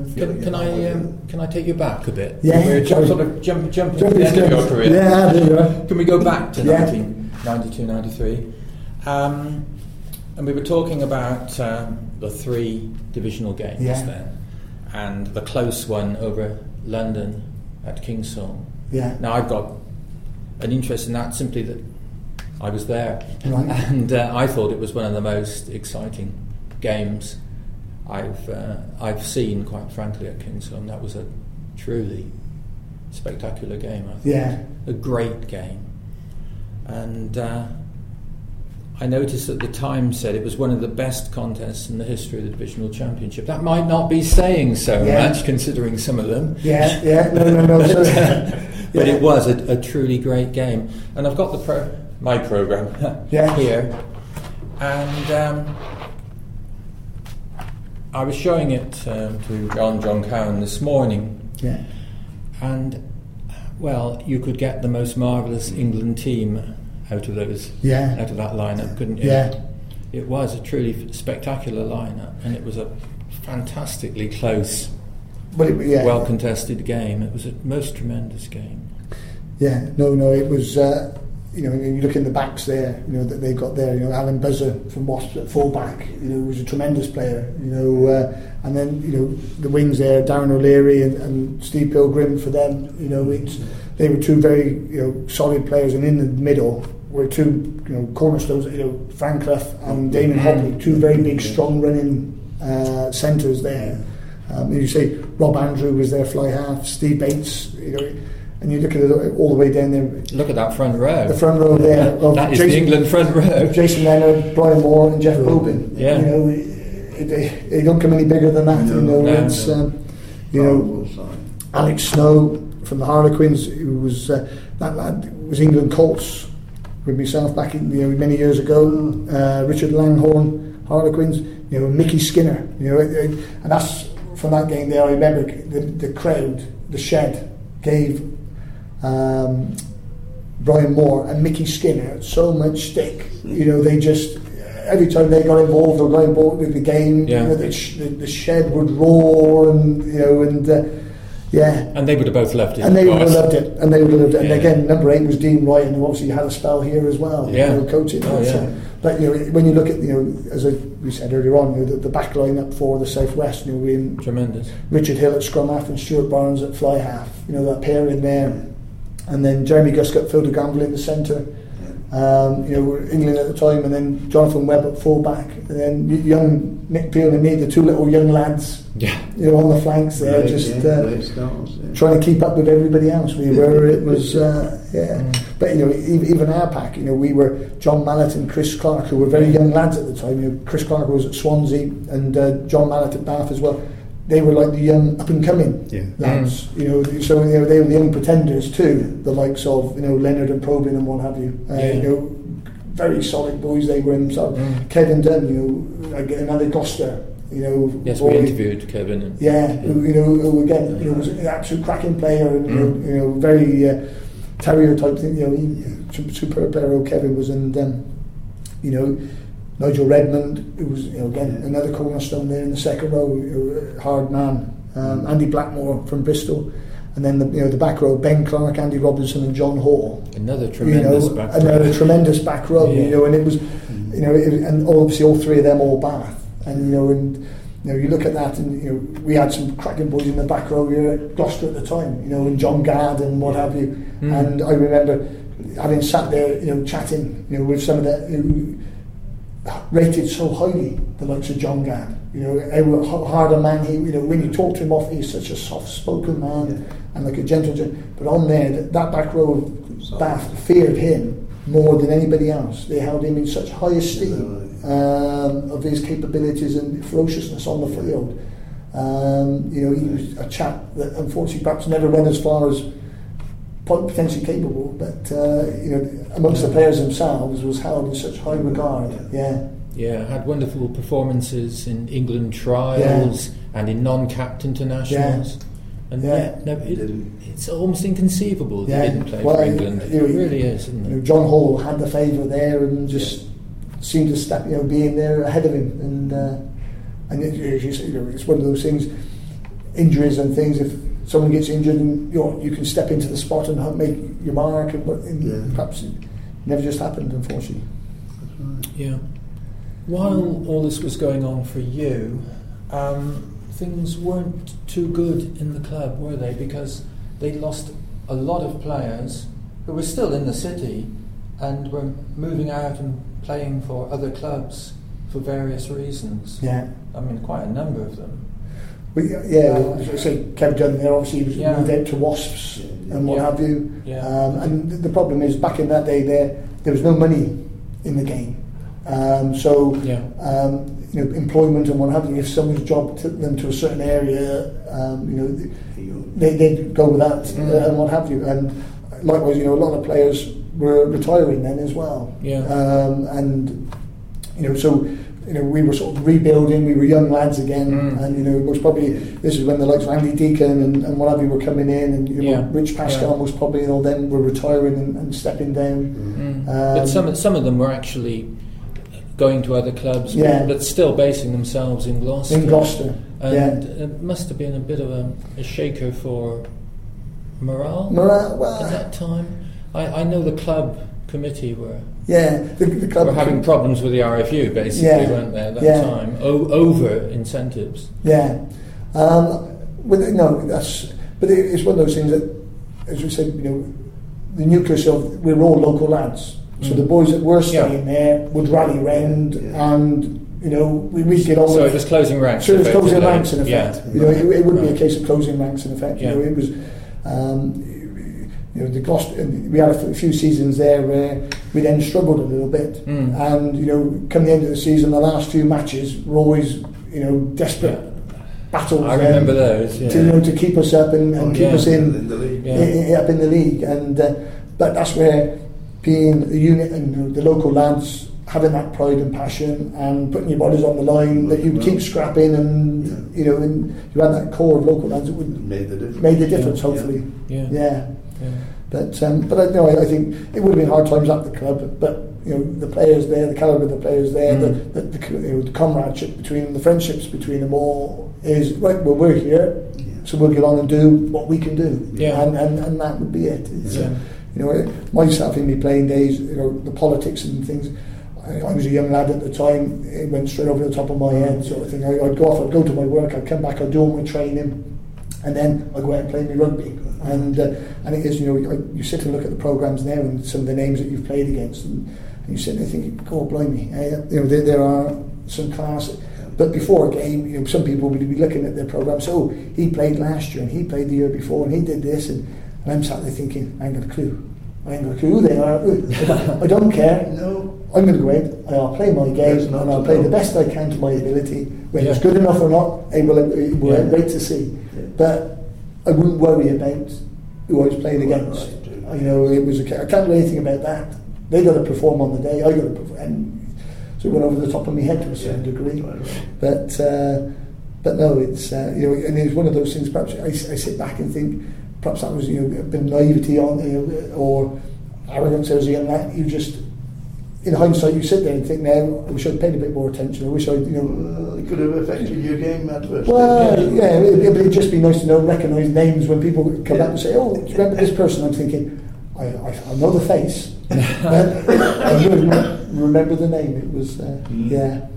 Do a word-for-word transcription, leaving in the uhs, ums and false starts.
Um, can, can I um, can I take you back a bit? Yeah. We're jump, sort of jump, jumping Jump to the end of your career. Yeah, there you are. Can we go back to Yeah. nineteen ninety-two ninety-three? Um, and we were talking about um, the three divisional games Yeah. then, and the close one over London at Kingsholm. Yeah. Now I've got an interest in that simply that I was there, Right. and uh, I thought it was one of the most exciting games I've uh, I've seen, quite frankly, at Kingsholm. That was a truly spectacular game. I thought. Yeah. A great game, and uh, I noticed that the Times said it was one of the best contests in the history of the divisional championship. That might not be saying so Yeah. much, considering some of them. Yeah, yeah, no, no, no. but, So, uh, but yeah. it was a, a truly great game, and I've got the pro- my program Yeah. here, and um, I was showing it um, to John John Cowan this morning, Yeah. and well, you could get the most marvellous England team out of those, Yeah. out of that lineup, couldn't you? Yeah. It was a truly spectacular lineup, and it was a fantastically close, But it, yeah. well contested game. It was a most tremendous game. Yeah, no, no, it was, uh, you know, you look in the backs there, you know, that they've got there, you know, Alan Buzzer from Wasps at full-back, you know, was a tremendous player, you know, uh, and then, you know, the wings there, Darren O'Leary and, and Steve Pilgrim for them, you know, it's, they were two very, you know, solid players, and in the middle were two, you know, cornerstones, you know, Frank Clough and Damon Hopley, two very big, strong running uh, centres there. Um, you say Rob Andrew was their fly half, Steve Bates, you know, and you look at it all the way down there. Look at that front row. The front row there of that is Jason, the England front row. Jason Leonard, Brian Moore, and Jeff Bobin. Yeah. You know, it, it, they don't come any bigger than that. No, you know, no, it's no. Um, you know, Alex Snow from the Harlequins, who was uh, that lad was England Colts with myself back in, you know, many years ago. Uh, Richard Langhorne, Harlequins. You know, Mickey Skinner. You know, and that's from that game there. I remember the, the crowd, the shed, gave um, Brian Moore and Mickey Skinner so much stick. You know, they just every time they got involved or got involved with the game, Yeah. you know, the, sh- the, the shed would roar, and you know, and uh, yeah. And they would have both loved it. And they of would have course. loved it, and they would have loved it. And Yeah. again, number eight was Dean Ryan, who obviously had a spell here as well, Yeah. you know, coaching. Oh, So- yeah. but you know, when you look at, you know, as I, we said earlier on, you know, the, the back line up for the Southwest, you know, we Tremendous. Richard Hill at scrum half and Stuart Barnes at fly half. You know, that pair in there, and then Jeremy Guscott, Phil de Gamble in the centre. Um, you know, England at the time, and then Jonathan Webb at full back, and then young Nick Peel and me, the two little young lads, Yeah. you know, on the flanks there, Right, just yeah, uh, great stars, yeah. trying to keep up with everybody else. We were, it was, uh, yeah. Mm. But you know, even, even our pack, you know, we were John Mallet and Chris Clark, who were very young lads at the time. You know, Chris Clark was at Swansea, and uh, John Mallet at Bath as well. They were like the young up and coming Yeah. lads, you know. So you know, they were the young pretenders too, the likes of, you know, Leonard and Probyn and what have you. Uh, Yeah. You know, very solid boys they were themselves. Mm. Kevin Dunn, you know, again, another Gloucester, you know. Yes, boy. we interviewed Kevin. And, Yeah, who, you know, who again, you know, was an absolute cracking player, and you, know, Mm. you know, very uh, terrier type thing. You know, he, superb player. Old Kevin was, and um, you know, Nigel Redmond, who was, you know, again another cornerstone there in the second row, you know, hard man. Um, Andy Blackmore from Bristol, and then the, you know, the back row: Ben Clark, Andy Robinson, and John Hall. Another tremendous you know, back row. another tremendous back row. Yeah. You know, and it was, you know, it, and obviously all three of them all Bath, and you know, and you know, you look at that, and you know, we had some cracking boys in the back row here at Gloucester at the time. You know, and John Gadd and what have you. Mm. And I remember having sat there, you know, chatting, you know, with some of the who rated so highly, the likes of John Gadd. You know, a harder man. He, you know, when you talk to him off, he's such a soft-spoken man, yeah. and like a gentle. But on there, that, that back row of Bath feared him more than anybody else. They held him in such high esteem um, of his capabilities and ferociousness on the field. Um, you know, he was a chap that unfortunately perhaps never went as far as potentially capable, but uh, you know, amongst the players themselves, was held in such high regard. Yeah. Yeah, had wonderful performances in England trials yeah. and in non-capped internationals. Yeah. And yeah, yeah, no, it, it's almost inconceivable that yeah. he didn't play well, for England. You know, it really is, isn't you know, it? John Hall had the favour there, and just yeah. seemed to step, you know, being there ahead of him. And uh, and it, you know, it's one of those things. injuries and things. If someone gets injured, and you know, you can step into the spot and help make your mark, and, and Yeah. perhaps it never just happened, unfortunately. Yeah. While all this was going on for you, um, things weren't too good in the club, were they? Because they lost a lot of players who were still in the city and were moving out and playing for other clubs for various reasons. Yeah. I mean, quite a number of them. We, yeah, as I say, Kev Dunn there obviously was Yeah. moved out to Wasps and what Yeah. have you. Yeah. Um, and the problem is, back in that day, there there was no money in the game. Um, so, Yeah. um, you know, employment and what have you. If someone's job took them to a certain area, um, you know, they they'd go with that Mm. uh, and what have you. And likewise, you know, a lot of players were retiring then as well. Yeah. Um, and you know, so. You know, we were sort of rebuilding. We were young lads again, Mm. and you know, most probably this is when the likes of Andy Deacon and, and what have you were coming in, and you know, Yeah. Rich Pascal Yeah. most probably, you know, then were retiring and, and stepping down. Mm. Um, but some some of them were actually going to other clubs, Yeah. but still basing themselves in Gloucester. In Gloucester, and yeah. it must have been a bit of a, a shaker for morale Morale, well, at that time. I, I know the club committee were yeah, the, the club were having problems with the R F U, basically, Yeah. weren't they, at that Yeah. time, o- over incentives. Yeah, um, with, no, that's. But it, it's one of those things that, as we said, you know, the nucleus of we're all local lads. So Mm. the boys that were Yeah. staying there would rally round, Yeah. and you know, we we'd get on. So with it was closing ranks. So it was closing effectively. ranks in effect. Yeah. You know, it, it wouldn't be Right. a case of closing ranks in effect. Yeah. You know, it was. Um, you know, the Gloucester, we had a few seasons there where we then struggled a little bit, Mm. and you know, come the end of the season, the last few matches were always, you know, desperate battles. I remember um, those. Yeah. to, you know, to keep us up and, and Oh, keep yeah. us in, in the league. Yeah. i- i- up in the league, and uh, but that's where being a unit and you know, the local lads having that pride and passion and putting your bodies on the line, that you keep scrapping, and Yeah. you know, and you had that core of local lads that would Made the difference. made the difference. Yeah. Hopefully, Yeah. yeah. Yeah. But um, but I, no, I, I think it would have been hard times at the club. But you know, the players there, the calibre of the players there, Mm. the, the, the, you know, the comradeship between them, the friendships between them all is right. Well, we're here, Yeah. so we'll get on and do what we can do. Yeah. and and, and that would be it. It's, Yeah. uh, you know, myself in my playing days, you know, the politics and things. I, I was a young lad at the time. It went straight over the top of my head, sort of thing. I, I'd go off, I'd go to my work, I'd come back, I'd do all my training, and then I'd go out and play my rugby. And uh, and it is, you know, you, you sit and look at the programmes now and some of the names that you've played against, and, and you sit there thinking, God blimey, uh, you know, there, there are some class. But before a game, you know, some people would be looking at their programmes. Oh, he played last year, and he played the year before, and he did this, and, and I'm sat there thinking, I ain't got a clue. I ain't got a clue who they are. I don't care. No. I'm going to go out and I'll play my game, That's not and I'll to play know. the best I can to my ability. Whether it's Yeah. good enough or not, I will, it will Yeah. wait to see. Yeah. But I wouldn't worry about who I was playing against. Right. You know, it was a, I can't do anything about that. They got to perform on the day. I got to perform, and so it went over the top of my head to a certain Yeah. degree. Right, right. But uh, but no, it's uh, you know, and it's one of those things. Perhaps I, I sit back and think, perhaps that was you know a bit of naivety on you know, or arrogance as a young lad. You just, in hindsight, you sit there and think, now I wish I'd paid a bit more attention. I wish I, you know. Well, it could have affected your game adversely. Well, yeah, it, it'd just be nice to know, recognise names when people come back and say, "Oh, do you remember this person?" I'm thinking, I, I, I know the face, but I don't remember the name. It was, uh, Mm. yeah.